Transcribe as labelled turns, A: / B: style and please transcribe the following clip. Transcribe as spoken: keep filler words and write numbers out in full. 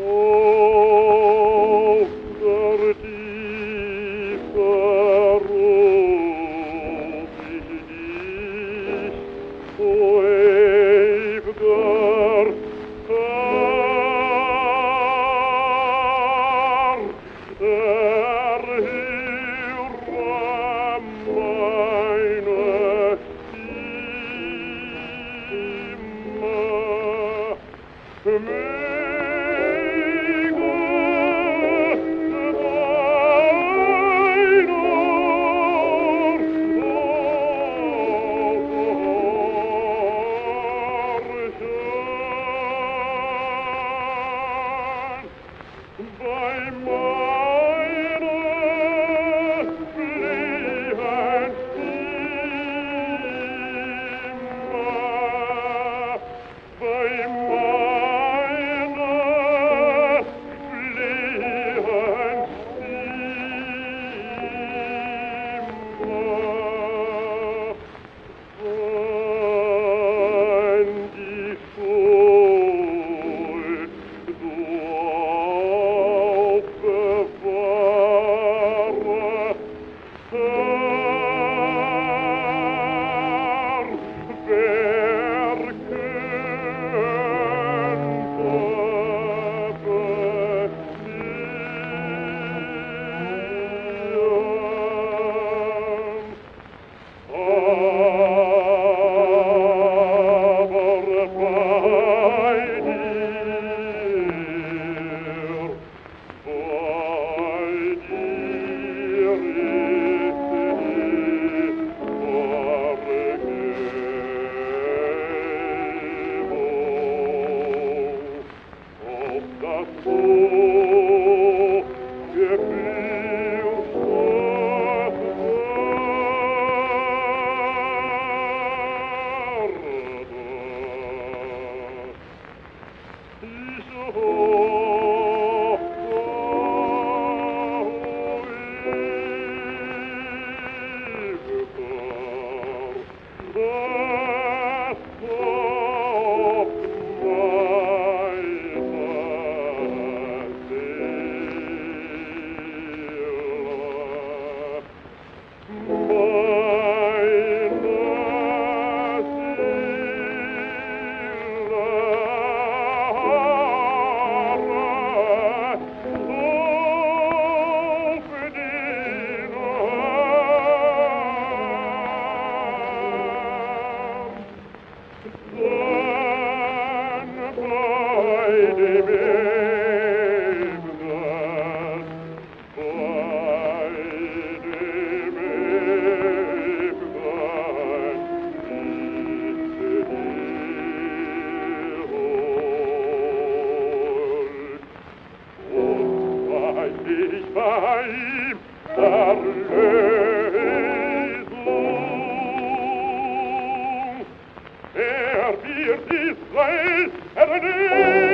A: Oh, der tiefe ruf ich dich, o ewiger Herr, erhöre meine Stimme. Bei meiner fliehenden Stimme, bei meiner fliehenden Stimme, wenn die Schuld du aufbewahre, Herr, wer könnte bestehen? Aber bei dir, bei dir ist die Vergebung. Auf das so ich bei ihm Erlösung. Er wird Israel erlösen.